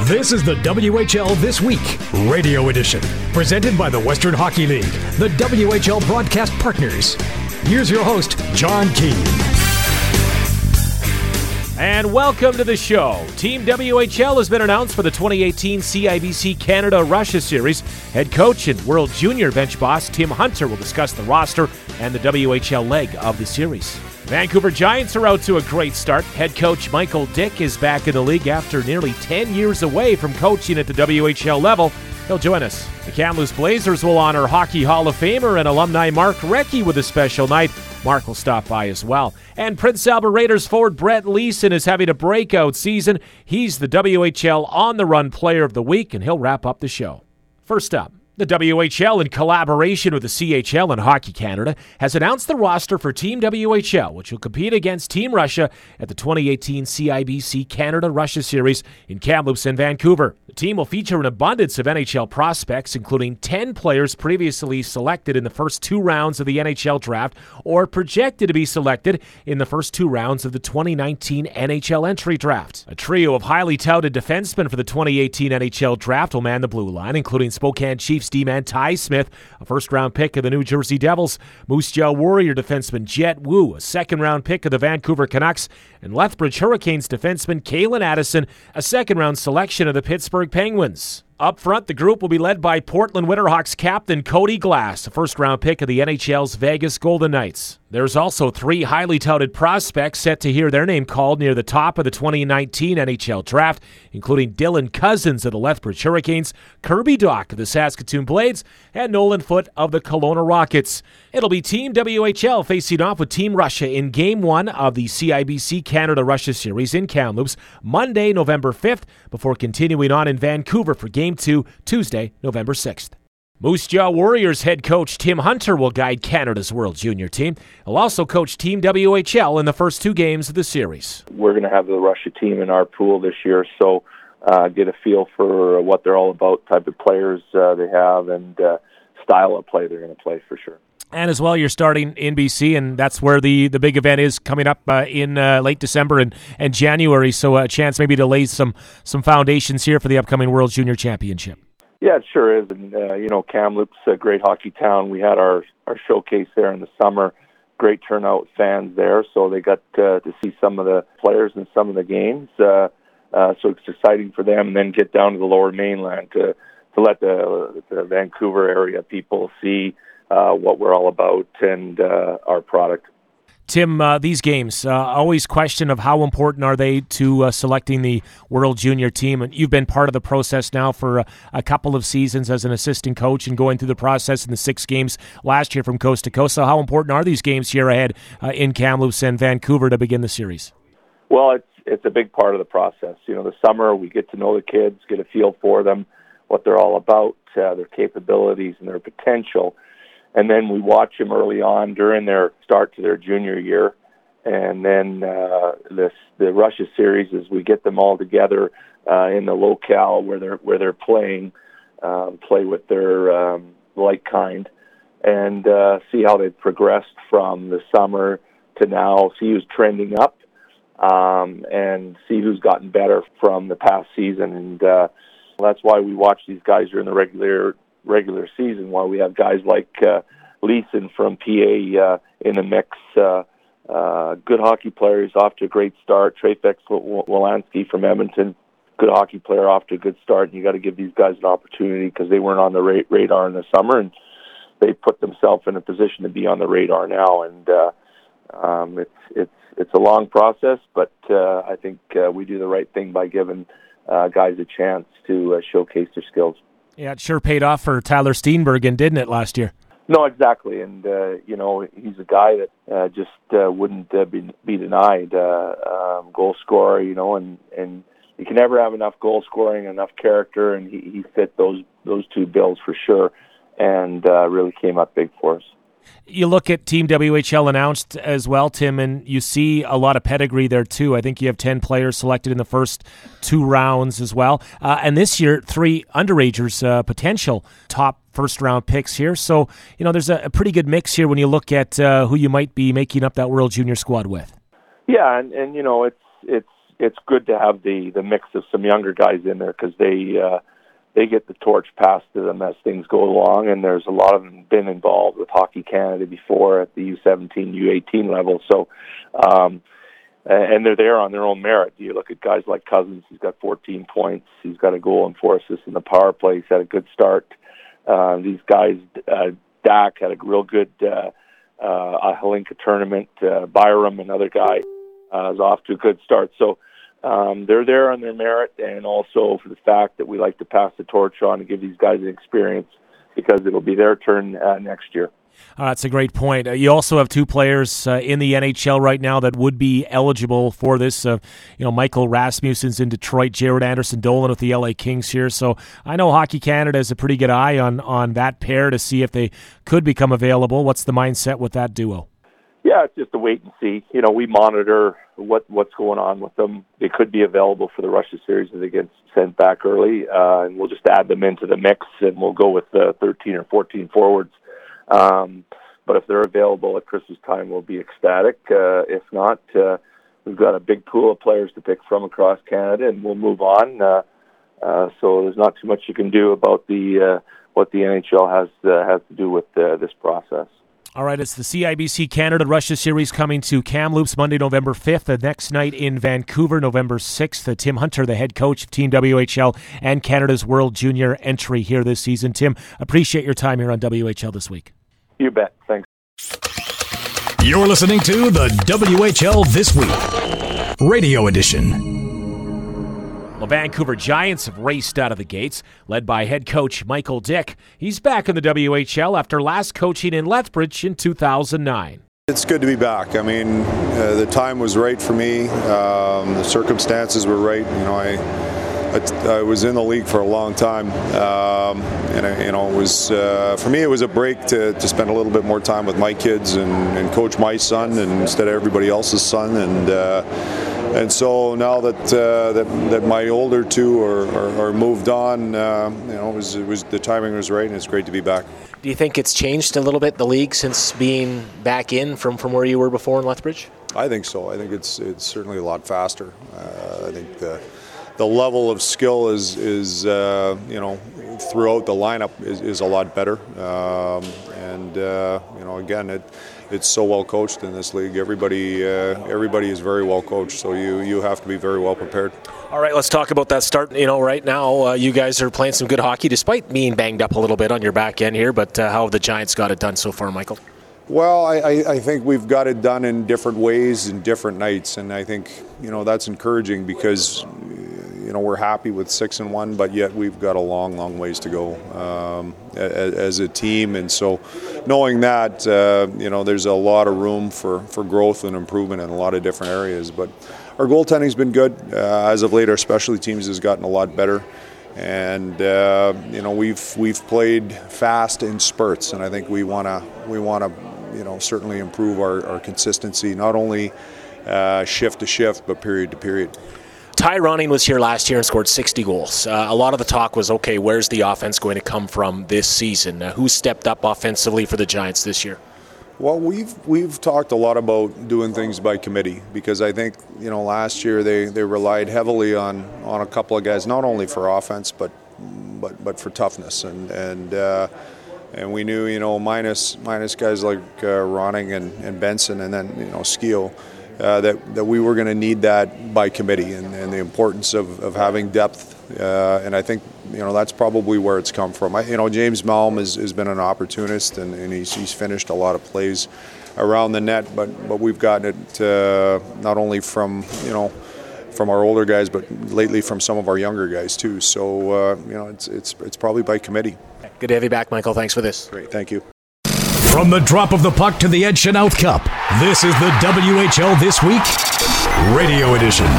This is the WHL This Week, Radio Edition, presented by the Western Hockey League, the WHL broadcast partners. Here's your host, John Keane. And welcome to the show. Team WHL has been announced for the 2018 CIBC Canada-Russia Series. Head coach and World Junior bench boss Tim Hunter will discuss the roster and the WHL leg of the series. Vancouver Giants are out to a great start. Head coach Michael Dick is back in the league after nearly 10 years away from coaching at the WHL level. He'll join us. The Kamloops Blazers will honor Hockey Hall of Famer and alumni Mark Recchi with a special night. Mark will stop by as well. And Prince Albert Raiders forward Brett Leeson is having a breakout season. He's the WHL On-the-Run Player of the Week, and he'll wrap up the show. First up, the WHL, in collaboration with the CHL and Hockey Canada, has announced the roster for Team WHL, which will compete against Team Russia at the 2018 CIBC Canada-Russia Series in Kamloops and Vancouver. The team will feature an abundance of NHL prospects, including 10 players previously selected in the first two rounds of the NHL draft or projected to be selected in the first two rounds of the 2019 NHL entry draft. A trio of highly touted defensemen for the 2018 NHL draft will man the blue line, including Spokane Chiefs D-man Ty Smith, a first-round pick of the New Jersey Devils, Moose Jaw Warrior defenseman Jet Wu, a second-round pick of the Vancouver Canucks, and Lethbridge Hurricanes defenseman Kalen Addison, a second-round selection of the Pittsburgh Penguins. Up front, the group will be led by Portland Winterhawks captain Cody Glass, a first-round pick of the NHL's Vegas Golden Knights. There's also three highly touted prospects set to hear their name called near the top of the 2019 NHL draft, including Dylan Cousins of the Lethbridge Hurricanes, Kirby Dach of the Saskatoon Blades, and Nolan Foote of the Kelowna Rockets. It'll be Team WHL facing off with Team Russia in Game 1 of the CIBC Canada-Russia Series in Kamloops, Monday, November 5th, before continuing on in Vancouver for Game 2, Tuesday, November 6th. Moose Jaw Warriors head coach Tim Hunter will guide Canada's World Junior team. He'll also coach Team WHL in the first two games of the series. We're going to have the Russia team in our pool this year, so get a feel for what they're all about, type of players they have, and style of play they're going to play for sure. And as well, you're starting in BC, and that's where the big event is coming up in late December and January, so a chance maybe to lay some foundations here for the upcoming World Junior Championship. Yeah, it sure is. And, Kamloops, a great hockey town. We had our showcase there in the summer. Great turnout, fans there. So they got to see some of the players in some of the games. So it's exciting for them. And then get down to the Lower Mainland to let the Vancouver area people see what we're all about and our product. Tim, these games, always question of how important are they to selecting the World Junior team? And you've been part of the process now for a couple of seasons as an assistant coach and going through the process in the 6 games last year from coast to coast. So how important are these games here ahead in Kamloops and Vancouver to begin the series? Well, it's a big part of the process. The summer we get to know the kids, get a feel for them, what they're all about, their capabilities and their potential. And then we watch them early on during their start to their junior year. And then the Russia series is we get them all together in the locale where they're playing, play with their like kind, and see how they've progressed from the summer to now, see who's trending up, and see who's gotten better from the past season. And that's why we watch these guys during the regular season, while we have guys like Leeson from PA in the mix. Good hockey player. He's off to a great start. Trefex Wolanski from Edmonton, good hockey player, off to a good start. And you got to give these guys an opportunity because they weren't on the radar in the summer, and they put themselves in a position to be on the radar now. And it's a long process, but I think we do the right thing by giving guys a chance to showcase their skills. Yeah, it sure paid off for Tyler Steenbergen, didn't it, last year? No, exactly. And, he's a guy that just wouldn't be denied. Goal scorer, and you can never have enough goal scoring, enough character, and he fit those two bills for sure, and really came up big for us. You look at Team WHL announced as well, Tim, and you see a lot of pedigree there too. I think you have 10 players selected in the first 2 rounds as well. And this year, 3 underagers, potential top first-round picks here. So, there's a pretty good mix here when you look at who you might be making up that World Junior squad with. Yeah, and it's it's good to have the mix of some younger guys in there, because they get the torch passed to them as things go along, and there's a lot of them been involved with Hockey Canada before at the U17, U18 level. So, and they're there on their own merit. You look at guys like Cousins; he's got 14 points. He's got a goal and 4 assists in the power play. He's had a good start. These guys, Dak had a real good Halinka tournament. Byram, another guy, is off to a good start. So they're there on their merit, and also for the fact that we like to pass the torch on and give these guys an experience, because it'll be their turn next year. That's a great point. You also have 2 players in the NHL right now that would be eligible for this. Michael Rasmussen's in Detroit, Jared Anderson-Dolan with the LA Kings here. So I know Hockey Canada has a pretty good eye on that pair to see if they could become available. What's the mindset with that duo? Yeah, it's just a wait and see. We monitor what's going on with them. They could be available for the Russia series if they get sent back early, and we'll just add them into the mix, and we'll go with 13 or 14 forwards. But if they're available at Christmas time, we'll be ecstatic. If not, we've got a big pool of players to pick from across Canada, and we'll move on. So there's not too much you can do about what the NHL has to do with this process. All right, it's the CIBC Canada Russia Series coming to Kamloops Monday, November 5th. The next night in Vancouver, November 6th. Tim Hunter, the head coach of Team WHL and Canada's World Junior entry here this season. Tim, appreciate your time here on WHL this week. You bet. Thanks. You're listening to the WHL This Week, Radio Edition. The Vancouver Giants have raced out of the gates, led by head coach Michael Dick. He's back in the WHL after last coaching in Lethbridge in 2009. It's good to be back. I mean, the time was right for me. The circumstances were right. I was in the league for a long time, and it was for me. It was a break to spend a little bit more time with my kids and coach my son instead of everybody else's son. And so now that my older 2 are moved on, it was the timing was right, and it's great to be back. Do you think it's changed a little bit, the league, since being back in from where you were before in Lethbridge? I think so. I think it's certainly a lot faster. I think the level of skill is throughout the lineup is a lot better. Again, it's so well coached in this league. Everybody is very well coached, so you have to be very well prepared. All right, let's talk about that start. Right now you guys are playing some good hockey despite being banged up a little bit on your back end here, but how have the Giants got it done so far, Michael? Well, I think we've got it done in different ways and different nights, and I think that's encouraging, because we're happy with 6-1, but yet we've got a long ways to go as a team. And so knowing that, there's a lot of room for growth and improvement in a lot of different areas. But our goaltending's been good. As of late, our specialty teams has gotten a lot better. And we've played fast in spurts, and I think we want to certainly improve our consistency, not only shift to shift, but period to period. Ty Ronning was here last year and scored 60 goals. A lot of the talk was, okay, where's the offense going to come from this season? Who stepped up offensively for the Giants this year? Well, we've talked a lot about doing things by committee, because I think last year they relied heavily on a couple of guys, not only for offense but for toughness, and we knew minus guys like Ronning and Benson, and then Skio. That we were going to need that by committee, and the importance of having depth, and I think that's probably where it's come from. James Malm has been an opportunist, and he's finished a lot of plays around the net, but we've gotten it not only from our older guys, but lately from some of our younger guys too. So it's probably by committee. Good to have you back, Michael. Thanks for this. Great, thank you. From the drop of the puck to the Ed Chenault Cup, this is the WHL This Week, Radio Edition.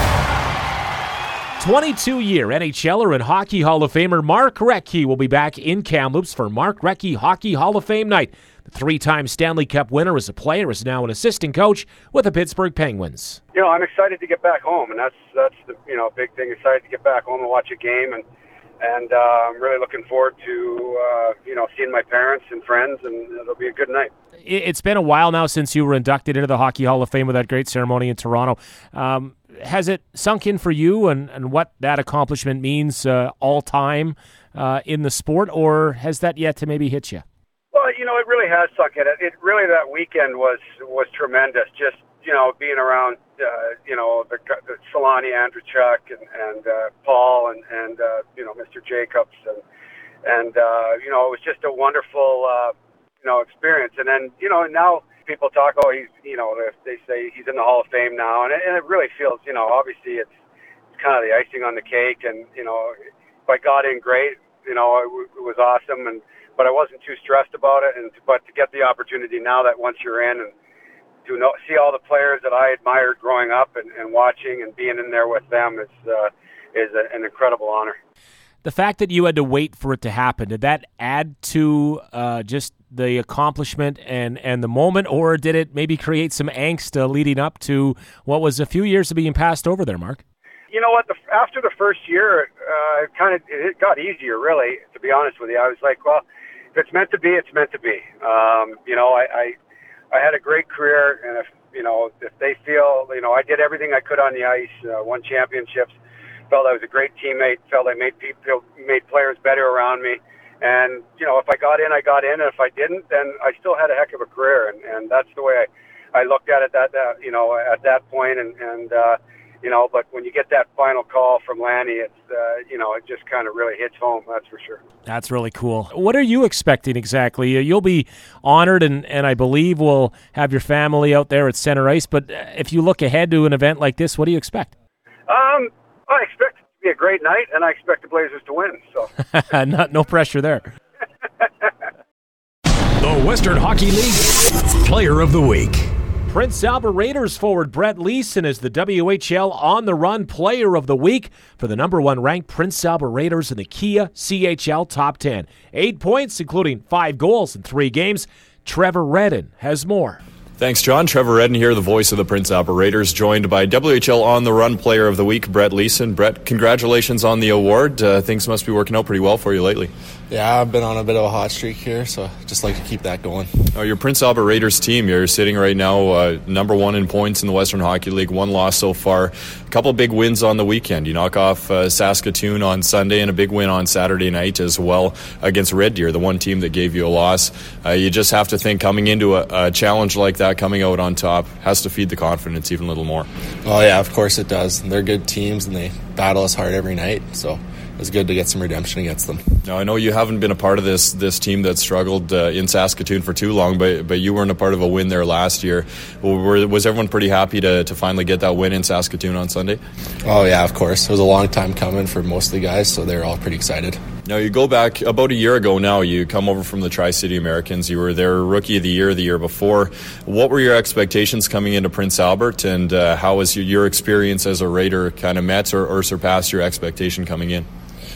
22-year NHLer and Hockey Hall of Famer Mark Recchi will be back in Kamloops for Mark Recchi Hockey Hall of Fame night. The 3-time Stanley Cup winner as a player is now an assistant coach with the Pittsburgh Penguins. I'm excited to get back home, and that's the big thing. Excited to get back home and watch a game, and I'm really looking forward to seeing my parents and friends, and it'll be a good night. It's been a while now since you were inducted into the Hockey Hall of Fame with that great ceremony in Toronto. has it sunk in for you and what that accomplishment means all time in the sport, or has that yet to maybe hit you? Well, it really has sunk in. It really, that weekend was tremendous. Just, being around, the Solani, Andrechuk, and Paul, and Mr. Jacobs, and it was just a wonderful, experience. And then, now people talk, they say he's in the Hall of Fame now, and it really feels, obviously it's kind of the icing on the cake, and, if I got in, great, it was awesome, but I wasn't too stressed about it, but to get the opportunity now that once you're in and to see all the players that I admired growing up and watching and being in there with them is an incredible honor. The fact that you had to wait for it to happen, did that add to just the accomplishment and the moment, or did it maybe create some angst leading up to what was a few years of being passed over there, Mark? You know what? After the first year, it got easier, really, to be honest with you. I was like, well, if it's meant to be, it's meant to be. I had a great career, and if they feel, I did everything I could on the ice, won championships, felt I was a great teammate, felt I made players better around me. And, if I got in, I got in. And if I didn't, then I still had a heck of a career. And that's the way I looked at it at that point. But when you get that final call from Lanny, it's, it just kind of really hits home, that's for sure. That's really cool. What are you expecting exactly? You'll be honored, and I believe we'll have your family out there at center ice. But if you look ahead to an event like this, what do you expect? I expect it to be a great night, and I expect the Blazers to win. So no pressure there. The Western Hockey League Player of the Week. Prince Albert Raiders forward Brett Leeson is the WHL On the Run Player of the Week for the number 1 ranked Prince Albert Raiders in the Kia CHL Top 10. 8 points, including 5 goals in 3 games. Trevor Redden has more. Thanks, John. Trevor Redden here, the voice of the Prince Albert Raiders, joined by WHL On the Run Player of the Week, Brett Leeson. Brett, congratulations on the award. Things must be working out pretty well for you lately. Yeah, I've been on a bit of a hot streak here, so just like to keep that going. Your Prince Albert Raiders team, you're sitting right now number 1 in points in the Western Hockey League, 1 loss so far. A couple big wins on the weekend. You knock off Saskatoon on Sunday and a big win on Saturday night as well against Red Deer, the one team that gave you a loss. You just have to think coming into a challenge like that, coming out on top, has to feed the confidence even a little more. Oh, yeah, of course it does. They're good teams, and they battle us hard every night, so it's good to get some redemption against them. Now, I know you haven't been a part of this team that struggled in Saskatoon for too long, but you weren't a part of a win there last year. Was everyone pretty happy to finally get that win in Saskatoon on Sunday? Oh, yeah, of course. It was a long time coming for most of the guys, so they're all pretty excited. Now, you go back about a year ago now. You come over from the Tri-City Americans. You were their Rookie of the year before. What were your expectations coming into Prince Albert, and how was your experience as a Raider kind of met or surpassed your expectation coming in?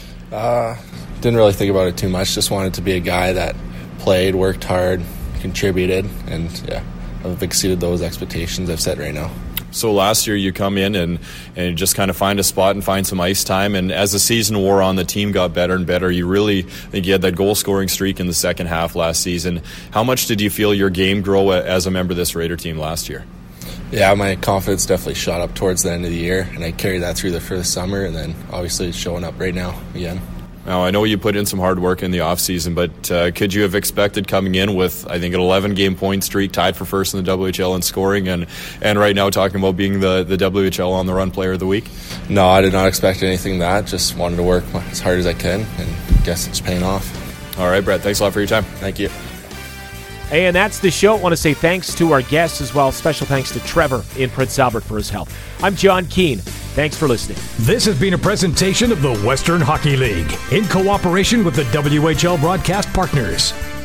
Didn't really think about it too much. Just wanted to be a guy that played, worked hard, contributed, and yeah, I've exceeded those expectations I've set right now. So last year you come in and just kind of find a spot and find some ice time, and as the season wore on, the team got better and better. You really think you had that goal-scoring streak in the second half last season. How much did you feel your game grow as a member of this Raider team last year? Yeah, my confidence definitely shot up towards the end of the year, and I carried that through the summer, and then obviously it's showing up right now again. Now, I know you put in some hard work in the offseason, but could you have expected coming in with, I think, an 11-game point streak, tied for first in the WHL in scoring, and right now talking about being the WHL On the Run Player of the Week? No, I did not expect anything that. Just wanted to work as hard as I can, and guess it's paying off. All right, Brett, thanks a lot for your time. Thank you. And that's the show. I want to say thanks to our guests as well. Special thanks to Trevor in Prince Albert for his help. I'm John Keane. Thanks for listening. This has been a presentation of the Western Hockey League in cooperation with the WHL broadcast partners.